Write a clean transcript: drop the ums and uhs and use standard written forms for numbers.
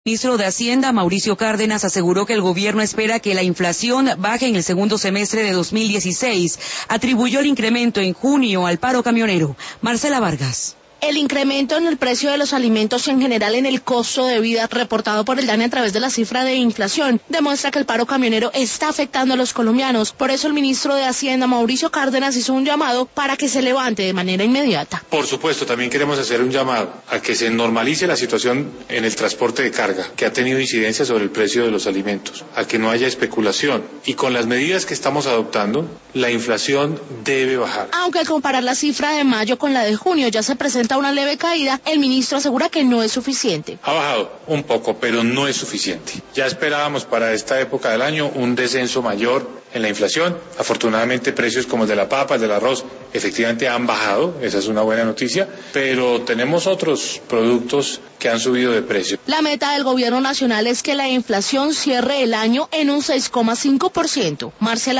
El ministro de Hacienda, Mauricio Cárdenas, aseguró que el gobierno espera que la inflación baje en el segundo semestre de 2016. Atribuyó el incremento en junio al paro camionero. Marcela Vargas. El incremento en el precio de los alimentos y en general en el costo de vida reportado por el DANE a través de la cifra de inflación demuestra que el paro camionero está afectando a los colombianos. Por eso el ministro de Hacienda, Mauricio Cárdenas, hizo un llamado para que se levante de manera inmediata. Por supuesto, también queremos hacer un llamado a que se normalice la situación en el transporte de carga, que ha tenido incidencia sobre el precio de los alimentos, a que no haya especulación. Y con las medidas que estamos adoptando, la inflación debe bajar. Aunque al comparar la cifra de mayo con la de junio ya se presenta una leve caída, el ministro asegura que no es suficiente. Ha bajado un poco, pero no es suficiente. Ya esperábamos para esta época del año un descenso mayor en la inflación. Afortunadamente precios como el de la papa, el del arroz, efectivamente han bajado, esa es una buena noticia, pero tenemos otros productos que han subido de precio. La meta del gobierno nacional es que la inflación cierre el año en un 6,5%. Marcela